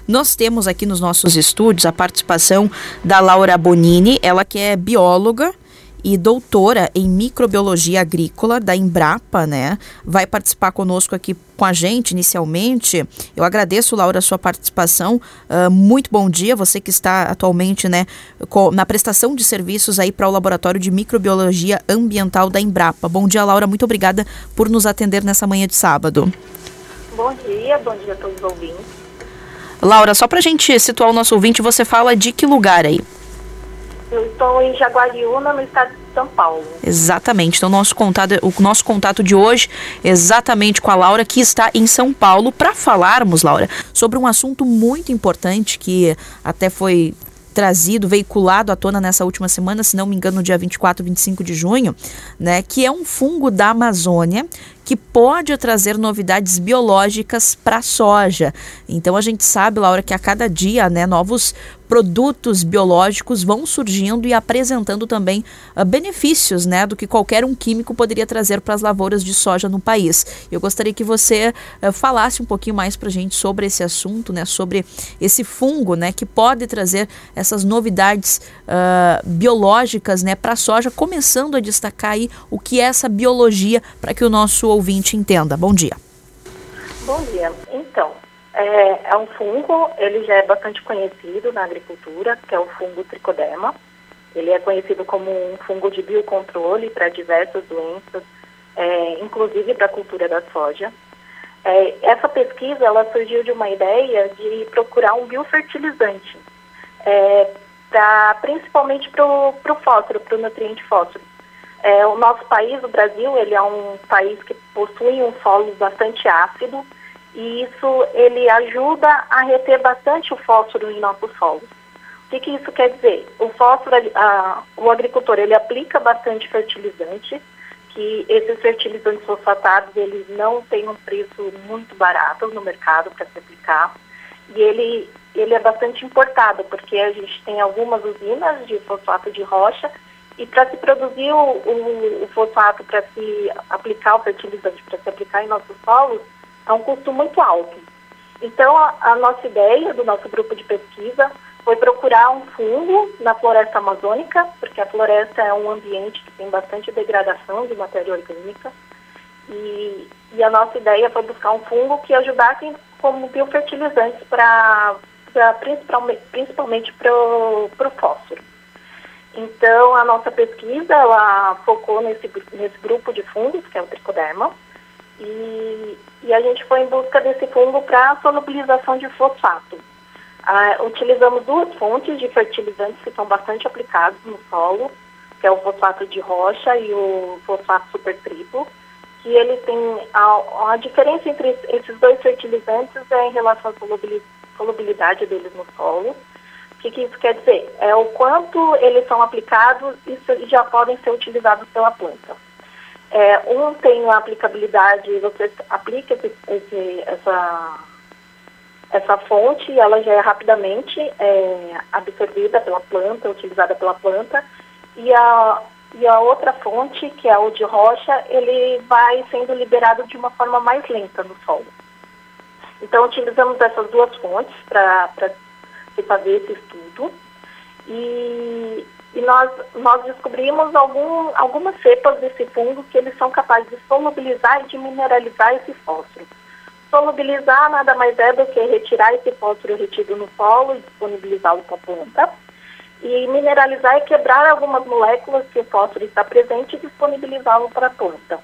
Nós temos aqui nos nossos estúdios a participação da Laura Bonini, ela que é bióloga e doutora em microbiologia agrícola da Embrapa, né? Vai participar conosco aqui com a gente inicialmente. Eu agradeço, Laura, a sua participação. Muito bom dia, você que está atualmente, né, na prestação de serviços aí para o Laboratório de Microbiologia Ambiental da Embrapa. Bom dia, Laura, muito obrigada por nos atender nessa manhã de sábado. Bom dia a todos os ouvintes. Laura, só para a gente situar o nosso ouvinte, você fala de que lugar aí? Eu estou em Jaguariúna, no estado de São Paulo. Exatamente. Então, o nosso contato de hoje exatamente com a Laura, que está em São Paulo, para falarmos, Laura, sobre um assunto muito importante que até foi veiculado à tona nessa última semana, se não me engano, no dia 24, 25 de junho, né, que é um fungo da Amazônia que pode trazer novidades biológicas para a soja. Então a gente sabe, Laura, que a cada dia, né, novos produtos biológicos vão surgindo e apresentando também benefícios, né, do que qualquer um químico poderia trazer para as lavouras de soja no país. Eu gostaria que você falasse um pouquinho mais para a gente sobre esse assunto, né, sobre esse fungo, né, que pode trazer essas novidades biológicas, né, para a soja, começando a destacar aí o que é essa biologia para que o nosso ouvinte entenda. Bom dia. Bom dia. Então, é um fungo, ele já é bastante conhecido na agricultura, que é o fungo tricoderma. Ele é conhecido como um fungo de biocontrole para diversas doenças, inclusive para a cultura da soja. Essa pesquisa, ela surgiu de uma ideia de procurar um biofertilizante, principalmente para o fósforo, para o nutriente fósforo. O nosso país, o Brasil, ele é um país que possui um solo bastante ácido e isso ele ajuda a reter bastante o fósforo em nossos solos. O que isso quer dizer? O fósforo, o agricultor, ele aplica bastante fertilizante, que esses fertilizantes fosfatados, eles não têm um preço muito barato no mercado para se aplicar e ele é bastante importado, porque a gente tem algumas usinas de fosfato de rocha. E para se produzir o fosfato, para se aplicar o fertilizante, para se aplicar em nossos solos, é um custo muito alto. Então, a nossa ideia do nosso grupo de pesquisa foi procurar um fungo na floresta amazônica, porque a floresta é um ambiente que tem bastante degradação de matéria orgânica. E a nossa ideia foi buscar um fungo que ajudasse como biofertilizantes principalmente para o fósforo. Então, a nossa pesquisa, ela focou nesse grupo de fungos, que é o tricoderma, e a gente foi em busca desse fungo para solubilização de fosfato. Utilizamos duas fontes de fertilizantes que são bastante aplicados no solo, que é o fosfato de rocha e o fosfato super triplo, que ele tem a diferença entre esses dois fertilizantes é em relação à solubilidade deles no solo. O que isso quer dizer? É o quanto eles são aplicados e já podem ser utilizados pela planta. Um tem uma aplicabilidade, você aplica essa fonte, ela já é rapidamente absorvida pela planta, utilizada pela planta, e a outra fonte, que é o de rocha, ele vai sendo liberado de uma forma mais lenta no solo. Então, utilizamos essas duas fontes para fazer esse estudo e nós descobrimos algumas cepas desse fungo que eles são capazes de solubilizar e de mineralizar esse fósforo. Solubilizar nada mais é do que retirar esse fósforo retido no solo e disponibilizá-lo para a planta. E mineralizar é quebrar algumas moléculas que o fósforo está presente e disponibilizá-lo para a planta.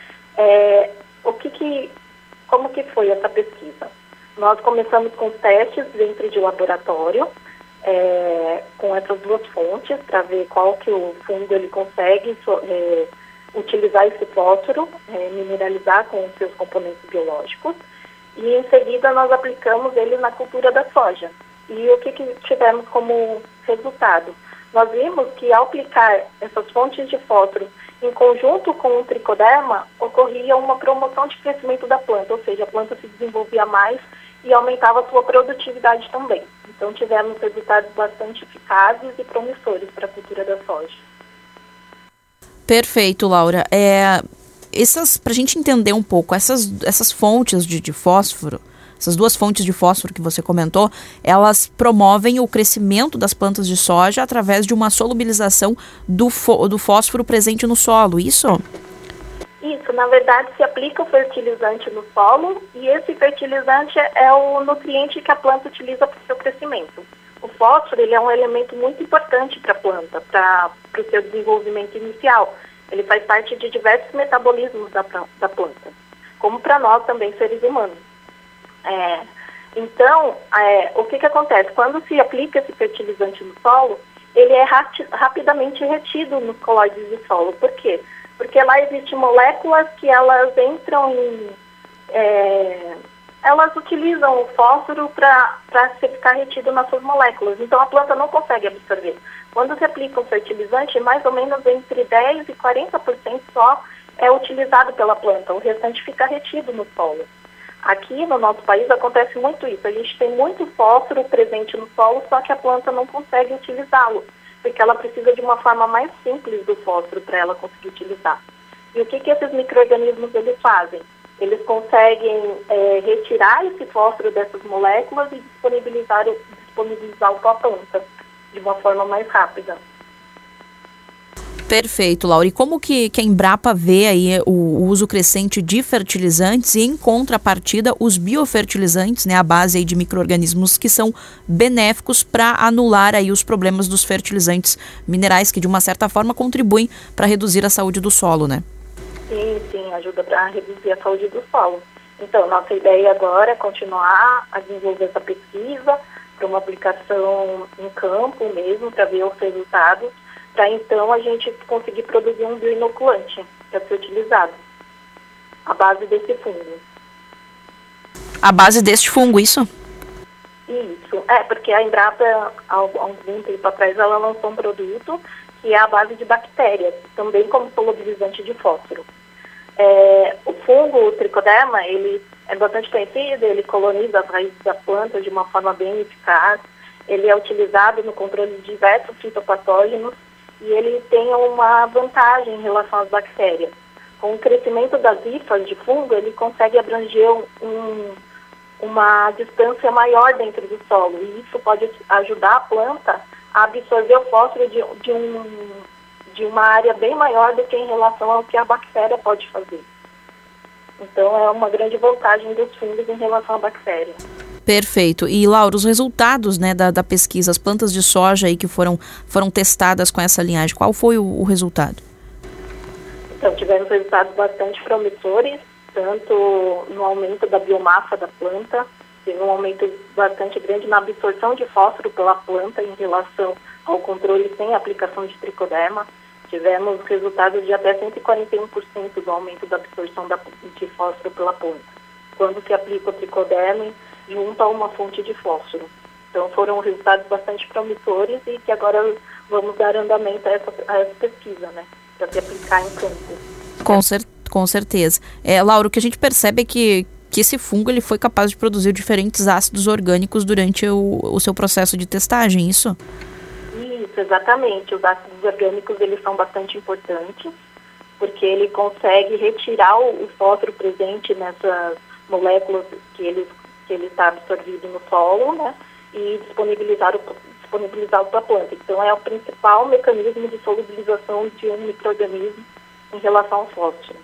Como que foi essa pesquisa? Nós começamos com testes dentro de laboratório, com essas duas fontes, para ver qual que o fungo ele consegue utilizar esse fósforo, mineralizar com os seus componentes biológicos, e em seguida nós aplicamos ele na cultura da soja. E o que tivemos como resultado? Nós vimos que ao aplicar essas fontes de fósforo em conjunto com o tricoderma, ocorria uma promoção de crescimento da planta, ou seja, a planta se desenvolvia mais e aumentava a sua produtividade também. Então, tivemos resultados bastante eficazes e promissores para a cultura da soja. Perfeito, Laura. Para a gente entender um pouco, essas fontes de fósforo essas duas fontes de fósforo que você comentou, elas promovem o crescimento das plantas de soja através de uma solubilização do fósforo presente no solo, isso? Isso, na verdade, se aplica o fertilizante no solo e esse fertilizante é o nutriente que a planta utiliza para o seu crescimento. O fósforo ele é um elemento muito importante para a planta, para o seu desenvolvimento inicial. Ele faz parte de diversos metabolismos da planta, como para nós também, seres humanos. Então, o que acontece? Quando se aplica esse fertilizante no solo, ele é rapidamente retido nos colóides do solo. Por quê? Porque lá existem moléculas que elas entram em... elas utilizam o fósforo para ficar retido nas suas moléculas. Então, a planta não consegue absorver. Quando se aplica um fertilizante, mais ou menos entre 10% e 40% só é utilizado pela planta. O restante fica retido no solo. Aqui no nosso país acontece muito isso. A gente tem muito fósforo presente no solo, só que a planta não consegue utilizá-lo, porque ela precisa de uma forma mais simples do fósforo para ela conseguir utilizar. E o que esses micro-organismos eles fazem? Eles conseguem retirar esse fósforo dessas moléculas e disponibilizá-lo para a planta de uma forma mais rápida. Perfeito, Laura. E como que a Embrapa vê aí o uso crescente de fertilizantes e, em contrapartida, os biofertilizantes, né, a base aí de micro-organismos que são benéficos para anular aí os problemas dos fertilizantes minerais, que de uma certa forma contribuem para reduzir a saúde do solo, né? Sim, ajuda para reduzir a saúde do solo. Então, nossa ideia agora é continuar a desenvolver essa pesquisa para uma aplicação em campo mesmo, para ver os resultados, para então a gente conseguir produzir um bioinoculante para ser utilizado, à base desse fungo. A base deste fungo, isso? Isso, porque a Embrapa, há algum tempo atrás, ela lançou um produto que é a base de bactérias, também como solubilizante de fósforo. O fungo, o tricoderma, ele é bastante conhecido, ele coloniza as raízes da planta de uma forma bem eficaz, ele é utilizado no controle de diversos fitopatógenos e ele tem uma vantagem em relação às bactérias. Com o crescimento das hifas de fungo, ele consegue abranger uma distância maior dentro do solo e isso pode ajudar a planta a absorver o fósforo de uma área bem maior do que em relação ao que a bactéria pode fazer. Então, é uma grande vantagem dos fungos em relação à bactéria. Perfeito. E, Laura, os resultados, né, da pesquisa, as plantas de soja aí que foram testadas com essa linhagem, qual foi o resultado? Então, tivemos resultados bastante promissores, tanto no aumento da biomassa da planta, teve um aumento bastante grande na absorção de fósforo pela planta em relação ao controle sem aplicação de tricoderma. Tivemos resultados de até 141% do aumento da absorção de fósforo pela planta, quando se aplica o tricoderma junto a uma fonte de fósforo. Então foram resultados bastante promissores e que agora vamos dar andamento a essa pesquisa, né, para se aplicar em campo. Com certeza. Laura, o que a gente percebe é que esse fungo ele foi capaz de produzir diferentes ácidos orgânicos durante o seu processo de testagem, isso? Isso, exatamente. Os ácidos orgânicos eles são bastante importantes, porque ele consegue retirar o fósforo presente nessas moléculas que ele está absorvido no solo, né, e disponibilizá-lo para a planta. Então, é o principal mecanismo de solubilização de um micro-organismo em relação ao fósforo.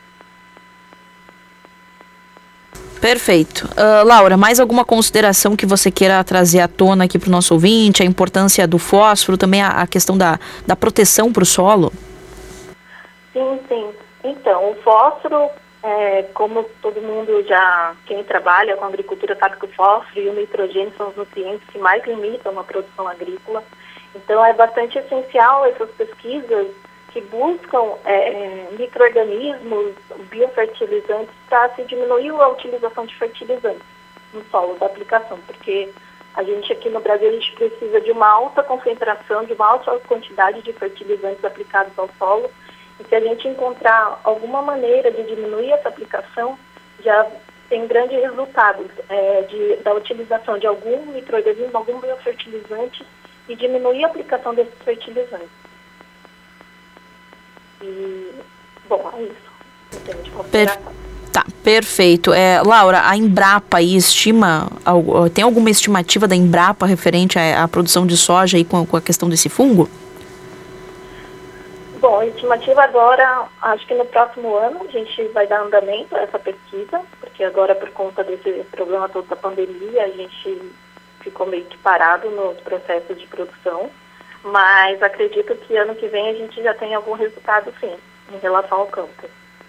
Perfeito. Laura, mais alguma consideração que você queira trazer à tona aqui para o nosso ouvinte? A importância do fósforo, também a questão da proteção para o solo? Sim. Então, o fósforo, como todo mundo quem trabalha com agricultura sabe que o fósforo e o nitrogênio são os nutrientes que mais limitam a produção agrícola. Então, é bastante essencial essas pesquisas que buscam micro-organismos, biofertilizantes, para se diminuir a utilização de fertilizantes no solo da aplicação, porque a gente aqui no Brasil a gente precisa de uma alta concentração, de uma alta quantidade de fertilizantes aplicados ao solo, e se a gente encontrar alguma maneira de diminuir essa aplicação, já tem grandes resultados da utilização de algum micro-organismo, algum biofertilizante, e diminuir a aplicação desses fertilizantes. E, bom, é isso. Tá, perfeito. Laura, a Embrapa aí tem alguma estimativa da Embrapa referente à produção de soja aí com a questão desse fungo? Bom, a estimativa agora, acho que no próximo ano a gente vai dar andamento a essa pesquisa, porque agora por conta desse problema todo da pandemia a gente ficou meio que parado nos processos de produção, mas acredito que ano que vem a gente já tem algum resultado sim, em relação ao campo.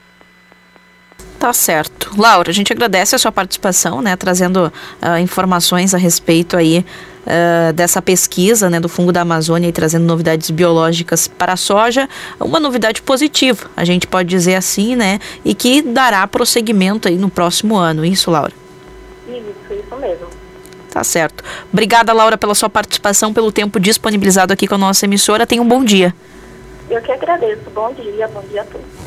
Tá certo. Laura, a gente agradece a sua participação, né, trazendo informações a respeito aí dessa pesquisa, né, do fungo da Amazônia e trazendo novidades biológicas para a soja, uma novidade positiva, a gente pode dizer assim, né, e que dará prosseguimento aí no próximo ano. Isso, Laura? Isso mesmo. Tá certo. Obrigada, Laura, pela sua participação, pelo tempo disponibilizado aqui com a nossa emissora. Tenha um bom dia. Eu que agradeço. Bom dia a todos.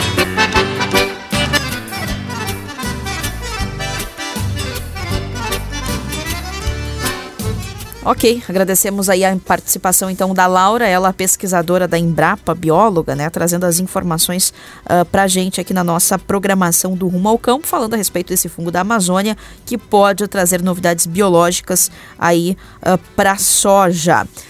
Ok, agradecemos aí a participação então da Laura, ela pesquisadora da Embrapa, bióloga, né, trazendo as informações pra gente aqui na nossa programação do Rumo ao Campo, falando a respeito desse fungo da Amazônia, que pode trazer novidades biológicas aí pra soja.